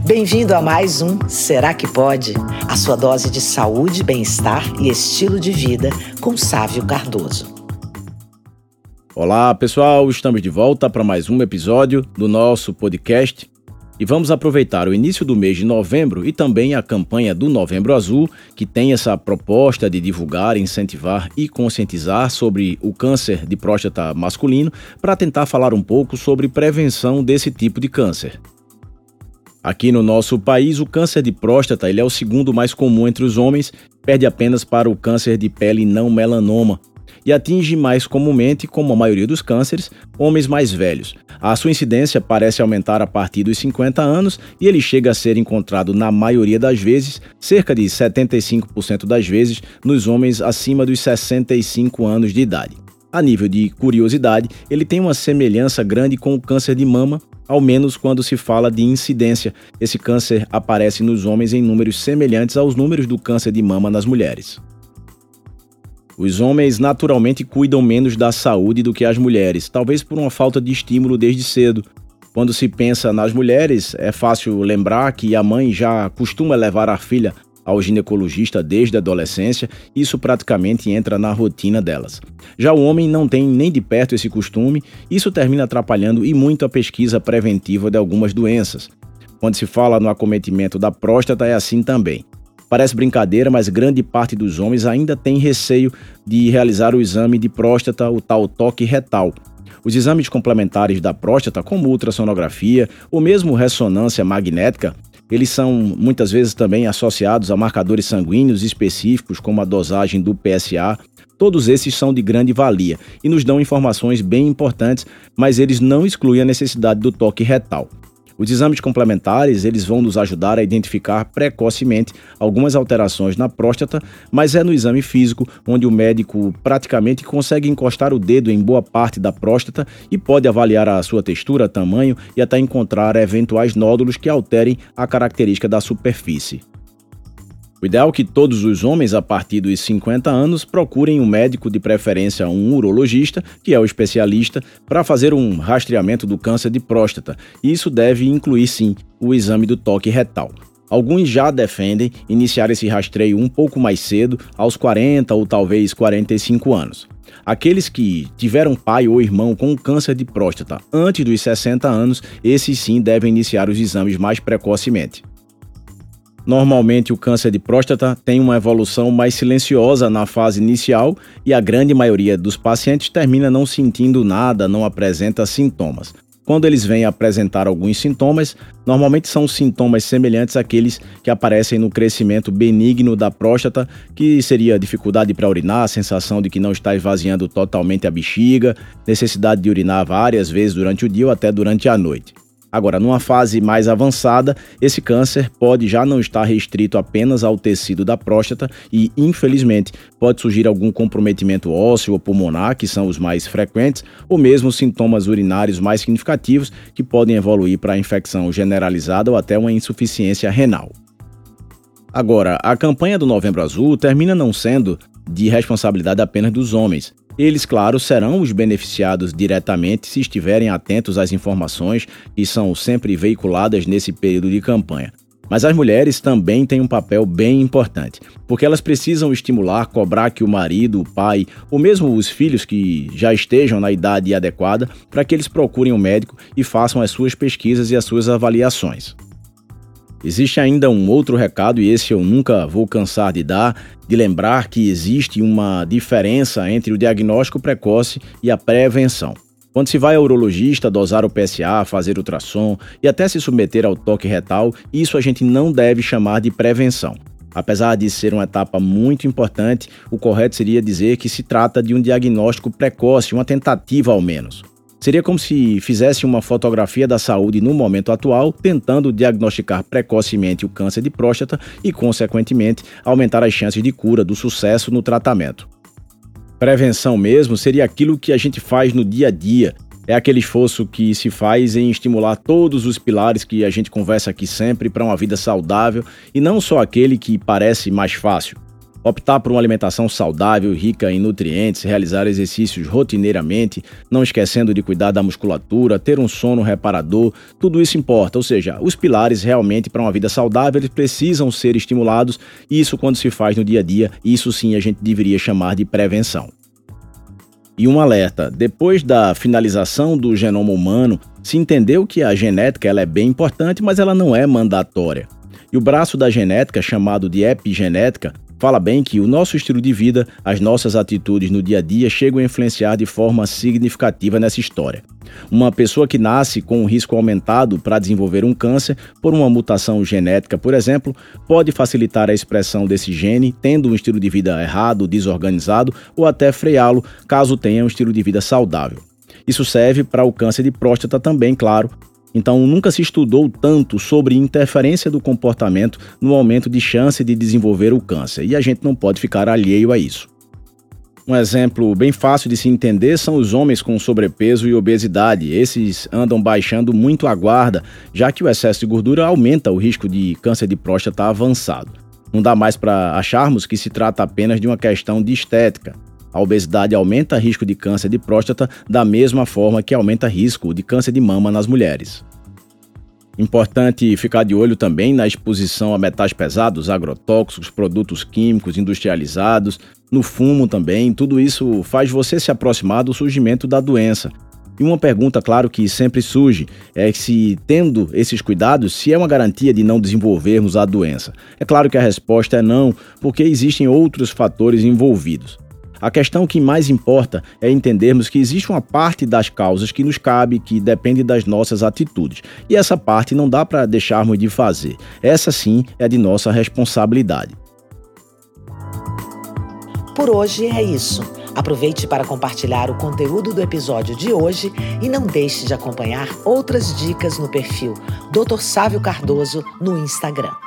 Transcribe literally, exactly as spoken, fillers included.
Bem-vindo a mais um Será que Pode? A sua dose de saúde, bem-estar e estilo de vida com Sávio Cardoso. Olá pessoal, estamos de volta para mais um episódio do nosso podcast e vamos aproveitar o início do mês de novembro e também a campanha do Novembro Azul, que tem essa proposta de divulgar, incentivar e conscientizar sobre o câncer de próstata masculino para tentar falar um pouco sobre prevenção desse tipo de câncer. Aqui no nosso país, o câncer de próstata ele é o segundo mais comum entre os homens, perde apenas para o câncer de pele não melanoma e atinge mais comumente, como a maioria dos cânceres, homens mais velhos. A sua incidência parece aumentar a partir dos cinquenta anos e ele chega a ser encontrado na maioria das vezes, cerca de setenta e cinco por cento das vezes, nos homens acima dos sessenta e cinco anos de idade. A nível de curiosidade, ele tem uma semelhança grande com o câncer de mama, ao menos quando se fala de incidência. Esse câncer aparece nos homens em números semelhantes aos números do câncer de mama nas mulheres. Os homens naturalmente cuidam menos da saúde do que as mulheres, talvez por uma falta de estímulo desde cedo. Quando se pensa nas mulheres, é fácil lembrar que a mãe já costuma levar a filha ao ginecologista desde a adolescência, e isso praticamente entra na rotina delas. Já o homem não tem nem de perto esse costume, isso termina atrapalhando e muito a pesquisa preventiva de algumas doenças. Quando se fala no acometimento da próstata, é assim também. Parece brincadeira, mas grande parte dos homens ainda tem receio de realizar o exame de próstata, o tal toque retal. Os exames complementares da próstata, como ultrassonografia ou mesmo ressonância magnética, eles são muitas vezes também associados a marcadores sanguíneos específicos, como a dosagem do P S A. Todos esses são de grande valia e nos dão informações bem importantes, mas eles não excluem a necessidade do toque retal. Os exames complementares eles vão nos ajudar a identificar precocemente algumas alterações na próstata, mas é no exame físico onde o médico praticamente consegue encostar o dedo em boa parte da próstata e pode avaliar a sua textura, tamanho e até encontrar eventuais nódulos que alterem a característica da superfície. O ideal é que todos os homens a partir dos cinquenta anos procurem um médico, de preferência um urologista, que é o especialista, para fazer um rastreamento do câncer de próstata. E isso deve incluir sim o exame do toque retal. Alguns já defendem iniciar esse rastreio um pouco mais cedo, aos quarenta ou talvez quarenta e cinco anos. Aqueles que tiveram pai ou irmão com câncer de próstata antes dos sessenta anos, esses sim devem iniciar os exames mais precocemente. Normalmente, o câncer de próstata tem uma evolução mais silenciosa na fase inicial e a grande maioria dos pacientes termina não sentindo nada, não apresenta sintomas. Quando eles vêm apresentar alguns sintomas, normalmente são sintomas semelhantes àqueles que aparecem no crescimento benigno da próstata, que seria dificuldade para urinar, sensação de que não está esvaziando totalmente a bexiga, necessidade de urinar várias vezes durante o dia ou até durante a noite. Agora, numa fase mais avançada, esse câncer pode já não estar restrito apenas ao tecido da próstata e, infelizmente, pode surgir algum comprometimento ósseo ou pulmonar, que são os mais frequentes, ou mesmo sintomas urinários mais significativos, que podem evoluir para a infecção generalizada ou até uma insuficiência renal. Agora, a campanha do Novembro Azul termina não sendo de responsabilidade apenas dos homens. Eles, claro, serão os beneficiados diretamente se estiverem atentos às informações que são sempre veiculadas nesse período de campanha. Mas as mulheres também têm um papel bem importante, porque elas precisam estimular, cobrar que o marido, o pai, ou mesmo os filhos que já estejam na idade adequada, para que eles procurem um médico e façam as suas pesquisas e as suas avaliações. Existe ainda um outro recado, e esse eu nunca vou cansar de dar, de lembrar que existe uma diferença entre o diagnóstico precoce e a prevenção. Quando se vai ao urologista dosar o P S A, fazer ultrassom e até se submeter ao toque retal, isso a gente não deve chamar de prevenção. Apesar de ser uma etapa muito importante, o correto seria dizer que se trata de um diagnóstico precoce, uma tentativa ao menos. Seria como se fizesse uma fotografia da saúde no momento atual, tentando diagnosticar precocemente o câncer de próstata e, consequentemente, aumentar as chances de cura, do sucesso no tratamento. Prevenção mesmo seria aquilo que a gente faz no dia a dia. É aquele esforço que se faz em estimular todos os pilares que a gente conversa aqui sempre para uma vida saudável e não só aquele que parece mais fácil. Optar por uma alimentação saudável, rica em nutrientes, realizar exercícios rotineiramente, não esquecendo de cuidar da musculatura, ter um sono reparador, tudo isso importa. Ou seja, os pilares realmente para uma vida saudável eles precisam ser estimulados, e isso quando se faz no dia a dia, isso sim a gente deveria chamar de prevenção. E um alerta, depois da finalização do genoma humano, se entendeu que a genética ela é bem importante, mas ela não é mandatória. E o braço da genética, chamado de epigenética, fala bem que o nosso estilo de vida, as nossas atitudes no dia a dia chegam a influenciar de forma significativa nessa história. Uma pessoa que nasce com um risco aumentado para desenvolver um câncer por uma mutação genética, por exemplo, pode facilitar a expressão desse gene, tendo um estilo de vida errado, desorganizado ou até freá-lo caso tenha um estilo de vida saudável. Isso serve para o câncer de próstata também, claro. Então, nunca se estudou tanto sobre interferência do comportamento no aumento de chance de desenvolver o câncer, e a gente não pode ficar alheio a isso. Um exemplo bem fácil de se entender são os homens com sobrepeso e obesidade. Esses andam baixando muito a guarda, já que o excesso de gordura aumenta o risco de câncer de próstata avançado. Não dá mais para acharmos que se trata apenas de uma questão de estética. A obesidade aumenta o risco de câncer de próstata da mesma forma que aumenta o risco de câncer de mama nas mulheres. Importante ficar de olho também na exposição a metais pesados, agrotóxicos, produtos químicos industrializados, no fumo também. Tudo isso faz você se aproximar do surgimento da doença. E uma pergunta, claro, que sempre surge é se, tendo esses cuidados, se é uma garantia de não desenvolvermos a doença. É claro que a resposta é não, porque existem outros fatores envolvidos. A questão que mais importa é entendermos que existe uma parte das causas que nos cabe, que depende das nossas atitudes. E essa parte não dá para deixarmos de fazer. Essa sim é de nossa responsabilidade. Por hoje é isso. Aproveite para compartilhar o conteúdo do episódio de hoje e não deixe de acompanhar outras dicas no perfil doutor Sávio Cardoso no Instagram.